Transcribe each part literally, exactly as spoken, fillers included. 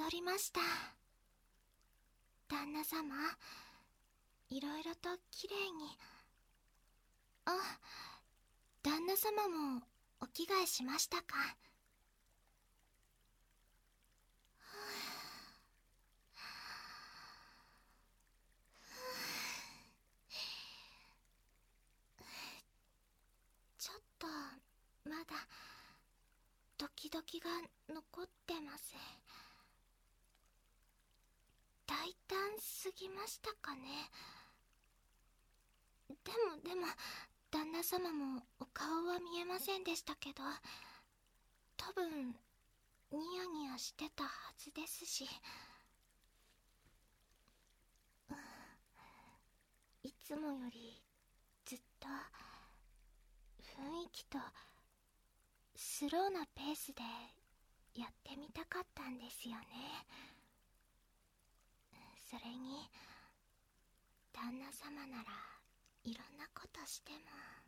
戻りました。旦那様、いろいろときれいに。あ、旦那様もお着替えしましたか？ちょっとまだドキドキが残ってます。大胆すぎましたかね。でもでも旦那様もお顔は見えませんでしたけど、多分ニヤニヤしてたはずですし、いつもよりずっと雰囲気とスローなペースでやってみたかったんですよね。それに旦那様ならいろんなことしても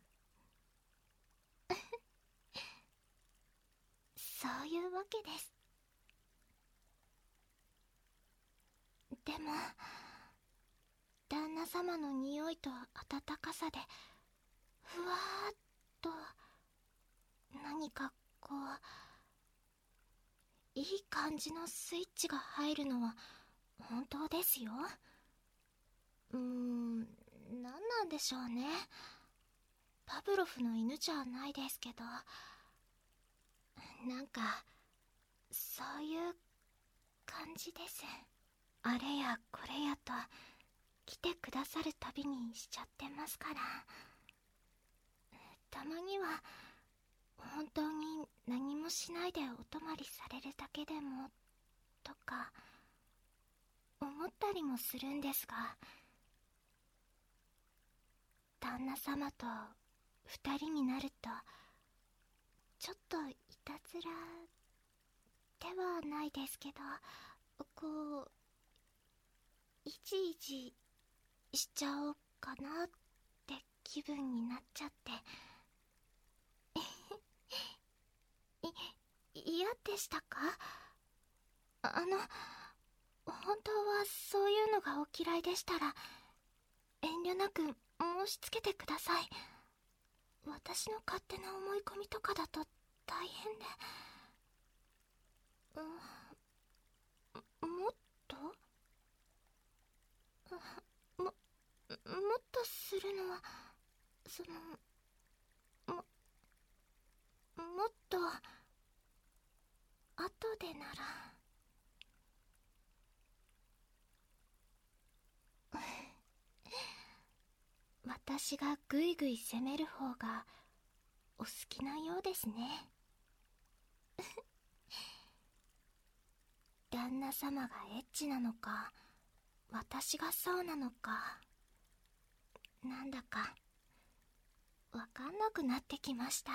そういうわけです。でも旦那様の匂いと温かさでふわーっと何かこういい感じのスイッチが入るのは本当ですよ。うーん、何なんでしょうね。パブロフの犬じゃないですけど、なんかそういう感じです。あれやこれやと来てくださるたびにしちゃってますから。たまには本当に何もしないでお泊まりされるだけでもとか思ったりもするんですが、旦那様と二人になるとちょっといたずらではないですけど、こういちいちしちゃおうかなって気分になっちゃってい嫌でしたか？あの本当はそういうのがお嫌いでしたら遠慮なく申し付けてください。私の勝手な思い込みとかだと大変で。うん、もっとも、もっとするのはそのも、もっと後でなら。私がぐいぐい攻める方がお好きなようですね。旦那様がエッチなのか私がそうなのか、なんだかわかんなくなってきました。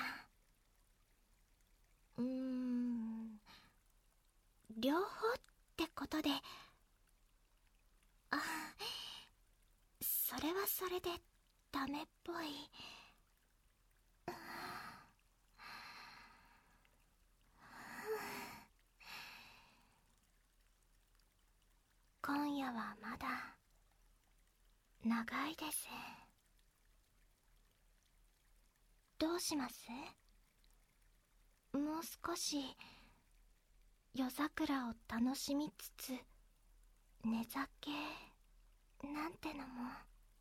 うーん、両方ってことで。あ、それはそれでダメっぽい。今夜はまだ長いです。どうします？もう少し夜桜を楽しみつつ寝酒なんてのも。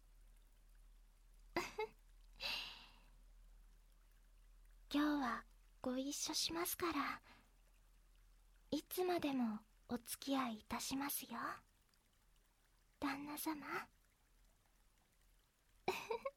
今日はご一緒しますから、いつまでもお付き合いいたしますよ、旦那様。